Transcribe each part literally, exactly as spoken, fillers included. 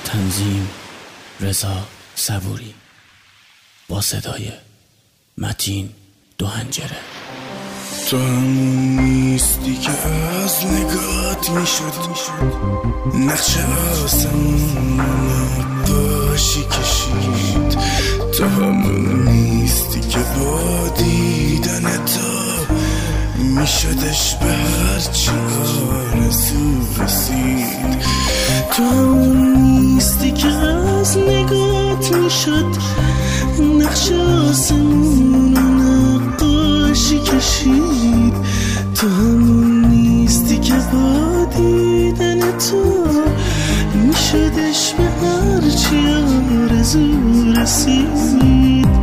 تنظیم رضا صبوری با صدای متین دوهنجره. تو همون نیستی که از نگات میشد نقش آسمون نقاشی کشید. تو همون نیستی که با دیدن تو میشدش به هرچی آرزو رسید. تو همون نیستی که از نگات میشد نقش آسمون نقاشی کشید. تو همون نیستی که با دیدن تو میشدش به هرچی آرزو رسید.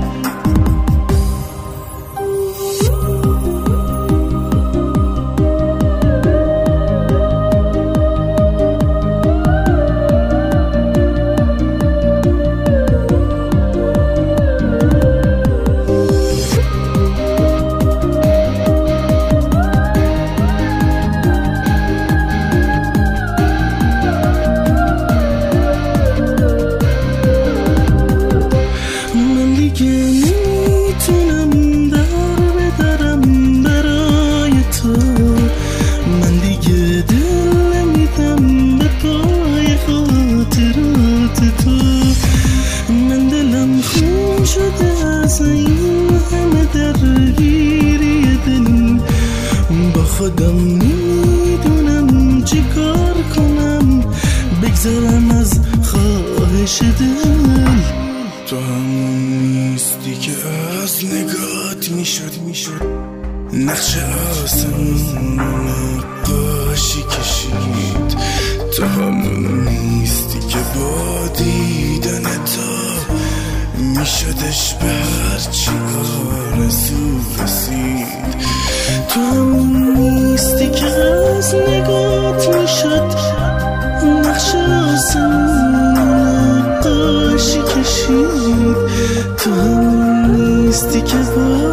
خودم نمیدونم چی کار کنم بگذارم از خواهش دل. تو همون نیستی که از نگات میشد میشد نقش آسمون نقاشی کشید. تو همون نیستی که با دیدن تو میشدش به هرچی آرزو رسید. تو همون نیستی که از نگات میشد نقش آسمون نقاشی کشید. تو همون نیستی که با